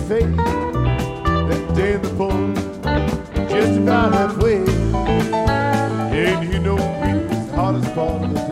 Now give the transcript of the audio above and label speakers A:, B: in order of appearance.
A: face. That day in the pool, just about halfway. And you know, it's the hardest part of the